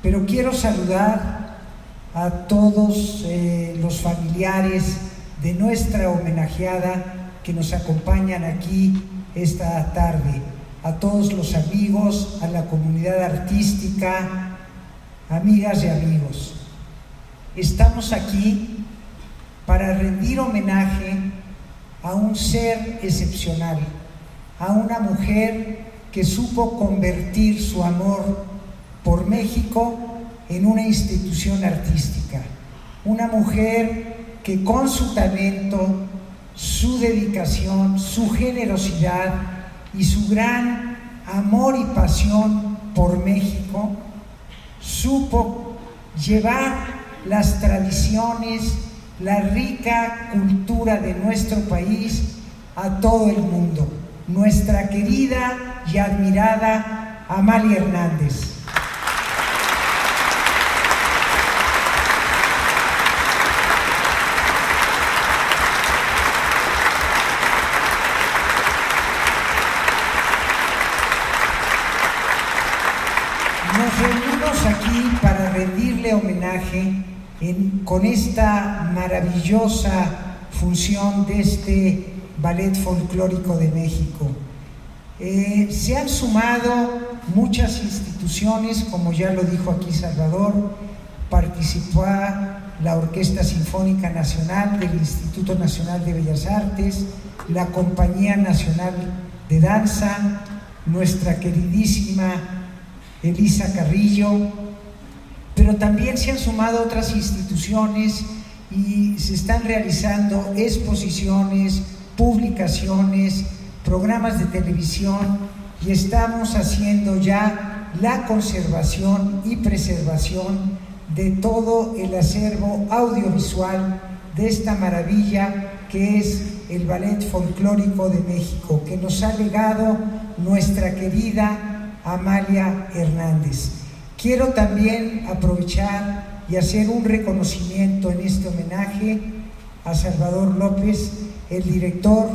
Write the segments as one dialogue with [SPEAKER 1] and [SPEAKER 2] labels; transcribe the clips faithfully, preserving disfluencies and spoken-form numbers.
[SPEAKER 1] pero quiero saludar a todos eh, los familiares de nuestra homenajeada que nos acompañan aquí esta tarde, a todos los amigos, a la comunidad artística, amigas y amigos. Estamos aquí para rendir homenaje a un ser excepcional, a una mujer que supo convertir su amor por México en una institución artística, una mujer que con su talento, su dedicación, su generosidad y su gran amor y pasión por México, supo llevar las tradiciones, la rica cultura de nuestro país a todo el mundo. Nuestra querida y admirada Amalia Hernández. Nos reunimos aquí para rendirle homenaje en, con esta maravillosa función de este Ballet Folclórico de México. Eh, se han sumado muchas instituciones, como ya lo dijo aquí Salvador. Participó la Orquesta Sinfónica Nacional del Instituto Nacional de Bellas Artes, la Compañía Nacional de Danza, nuestra queridísima Elisa Carrillo, pero también se han sumado otras instituciones y se están realizando exposiciones, publicaciones, programas de televisión, y estamos haciendo ya la conservación y preservación de todo el acervo audiovisual de esta maravilla que es el Ballet Folclórico de México, que nos ha legado nuestra querida Amalia Hernández. Quiero también aprovechar y hacer un reconocimiento en este homenaje a Salvador López, el director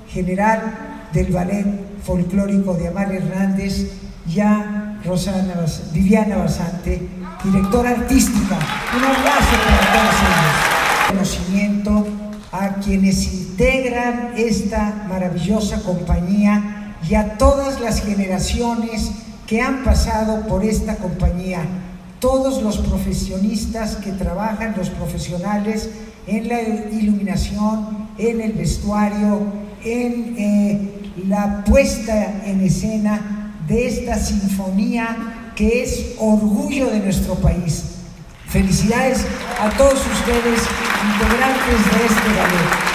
[SPEAKER 1] general del Ballet Folclórico de Amalia Hernández, y a Rosana, Viviana Basante, directora artística. Un abrazo para todos ellos. Reconocimiento a quienes integran esta maravillosa compañía y a todas las generaciones que han pasado por esta compañía, todos los profesionistas que trabajan, los profesionales en la iluminación, en el vestuario, en eh, la puesta en escena de esta sinfonía que es orgullo de nuestro país. Felicidades a todos ustedes, integrantes de este ballet.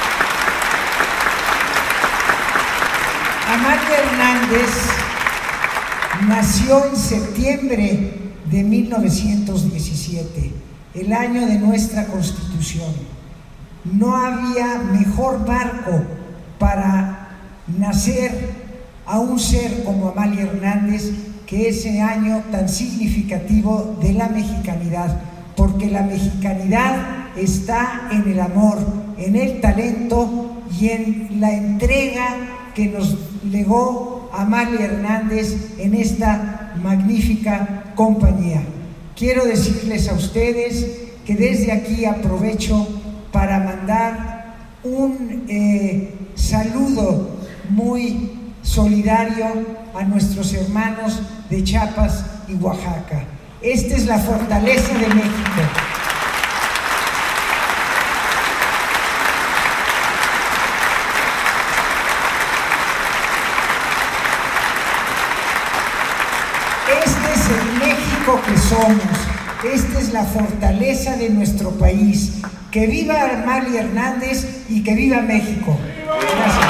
[SPEAKER 1] Amalia Hernández nació en septiembre de mil novecientos diecisiete, el año de nuestra Constitución. No había mejor marco para nacer a un ser como Amalia Hernández que ese año tan significativo de la mexicanidad, porque la mexicanidad está en el amor, en el talento y en la entrega que nos legó Amalia Hernández en esta magnífica compañía. Quiero decirles a ustedes que desde aquí aprovecho para mandar un eh, saludo muy solidario a nuestros hermanos de Chiapas y Oaxaca. Esta es la fortaleza de México. Este es el México que somos. Esta es la fortaleza de nuestro país. Que viva Amalia Hernández y que viva México. Gracias.